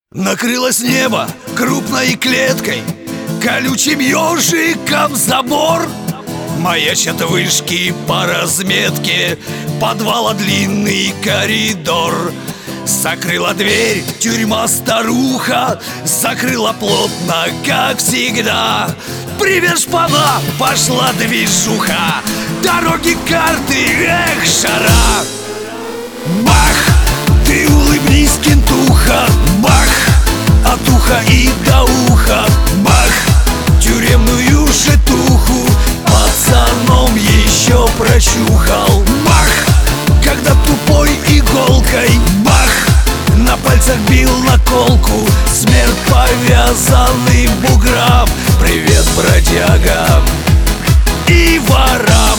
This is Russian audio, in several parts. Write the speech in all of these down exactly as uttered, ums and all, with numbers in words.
Накрылось небо крупной клеткой, колючим ежиком забор. Маячат вышки по разметке, подвала длинный коридор. Закрыла дверь тюрьма-старуха, закрыла плотно, как всегда. Привет, шпана, пошла движуха, дороги, карты, эх, жара. Бах! Ты улыбнись, кентуха, бах! От уха и до уха, бах! Тюремную житуху пацаном еще прочухал, бах! Когда тупой иголкой, бах! На пальцах бил наколку, смерть повязанным буграм. Привет, бродягам и ворам.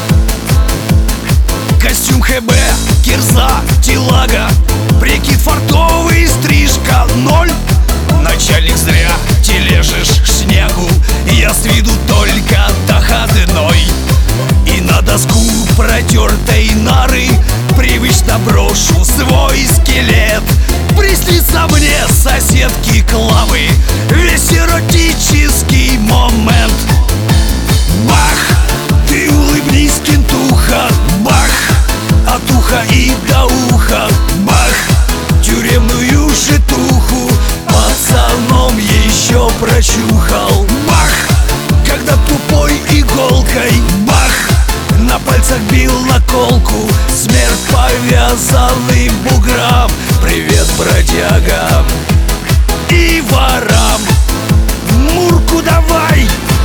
Костюм ХБ, кирза, телага, прикид фартовый, стрижка ноль. Начальник зря тележишь снегу, я с виду только доходной. И на доску протертой нары привычно брошу свой скелет. Приснится мне соседки Клавы весь эротический момент. Бах! Ты улыбнись, кентуха, бах! От уха и до уха, бах! Тюремную житуху пацаном еще прочухал, бах! Когда тупой иголкой, бах! На пальцах бил наколку, смерть повязанным буграм. Привет, бродягам и ворам. Мурку давай!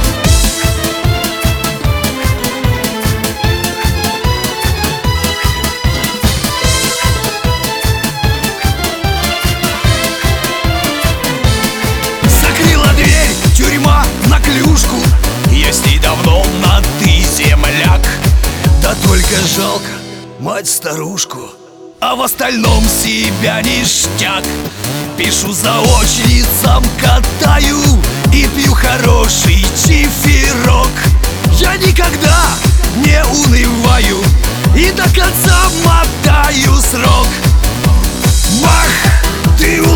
Закрыла дверь тюрьма на клюшку, я с ней давно на ты, земляк. Да только жалко мать-старушку, а в остальном себя ништяк. Пишу заочницам, катаю и пью хороший чифирок. Я никогда не унываю и до конца мотаю срок. Бах! Ты